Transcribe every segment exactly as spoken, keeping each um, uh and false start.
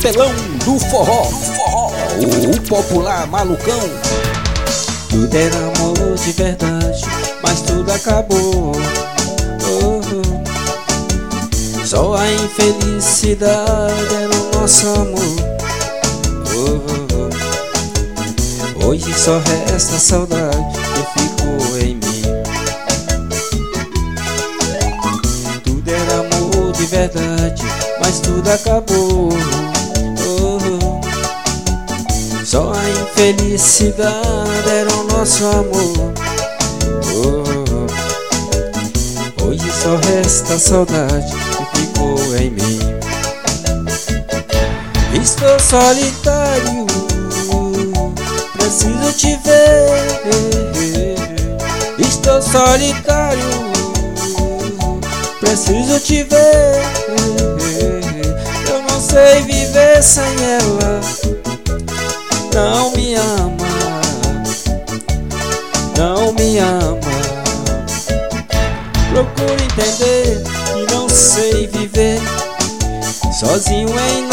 Chapelão do forró, do forró, o popular malucão. Tudo era amor de verdade, mas tudo acabou. Oh, oh. Só a infelicidade era o nosso amor. Oh, oh, oh. Hoje só resta a saudade que ficou em mim. Tudo era amor de verdade, mas tudo acabou. Oh, oh. Só a infelicidade era o nosso amor. Oh, oh. Hoje só resta a saudade que ficou em mim. Estou solitário, preciso te ver. Estou solitário, preciso te ver. Eu não sei viver sem ela. Não me ama, não me ama. Procuro entender que não sei viver sozinho em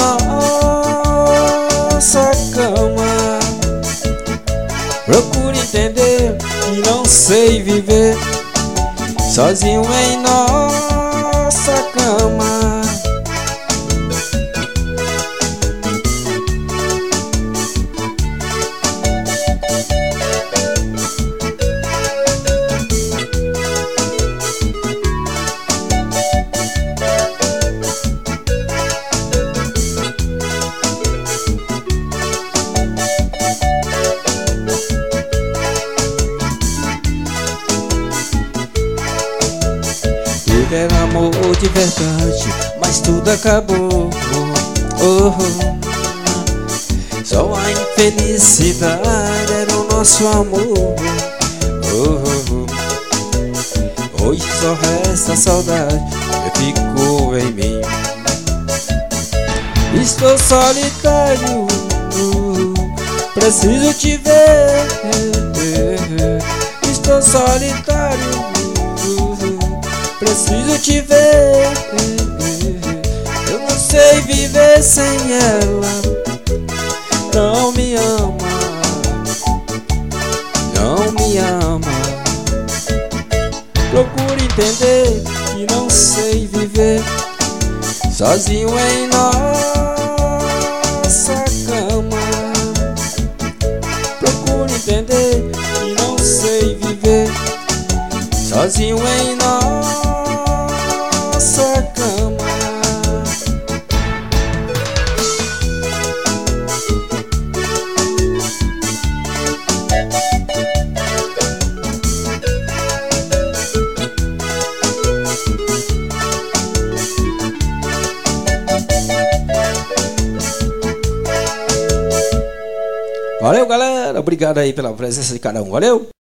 nossa cama. Procuro entender que não sei viver sozinho em nossa cama. Tudo era amor de verdade, mas tudo acabou. Oh, oh. Só a infelicidade era o nosso amor. Oh, oh. Hoje só resta a saudade que ficou em mim. Estou solitário, preciso te ver. Estou solitário, preciso te ver. Eu não sei viver sem ela. Não me ama, não me ama. Procuro entender que não sei viver sozinho em nossa cama. Procuro entender que não sei viver sozinho em nossa cama. Valeu, galera, obrigado aí pela presença de cada um, valeu.